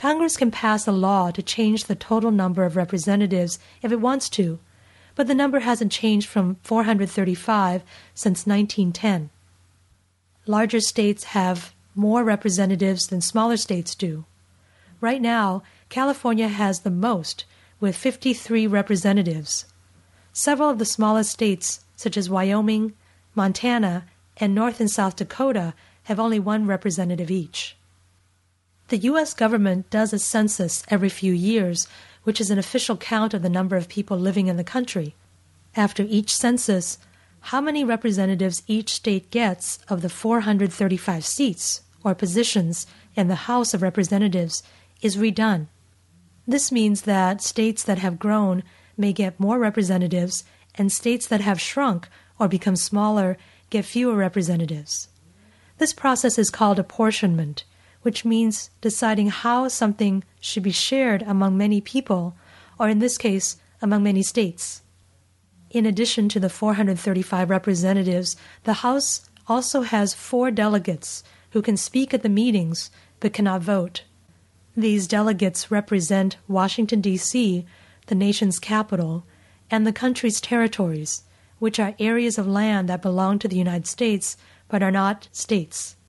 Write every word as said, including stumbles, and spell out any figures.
Congress can pass a law to change the total number of representatives if it wants to, but the number hasn't changed from four hundred thirty-five since nineteen ten. Larger states have more representatives than smaller states do. Right now, California has the most, with fifty-three representatives. Several of the smallest states, such as Wyoming, Montana, and North and South Dakota, have only one representative each. The U S government does a census every few years, which is an official count of the number of people living in the country. After each census, how many representatives each state gets of the four hundred thirty-five seats, or positions, in the House of Representatives is redone. This means that states that have grown may get more representatives, and states that have shrunk or become smaller get fewer representatives. This process is called apportionment, which means deciding how something should be shared among many people, or in this case, among many states. In addition to the four hundred thirty-five representatives, the House also has four delegates who can speak at the meetings but cannot vote. These delegates represent Washington, D C, the nation's capital, and the country's territories, which are areas of land that belong to the United States but are not states.